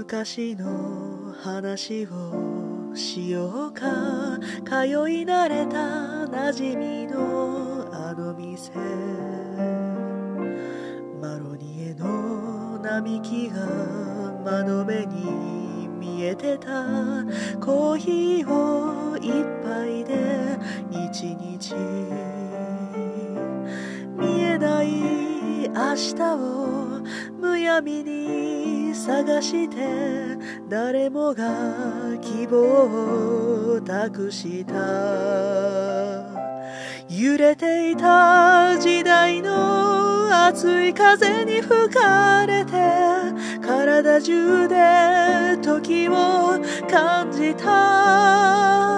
昔の話をしようか。通い慣れた馴染みのあの店、マロニエの並木が窓辺に見えてた。コーヒーを一杯で一日、見えない明日をむやみに探して、誰もが希望を託した。揺れていた時代の熱い風に吹かれて、体中で時を感じた。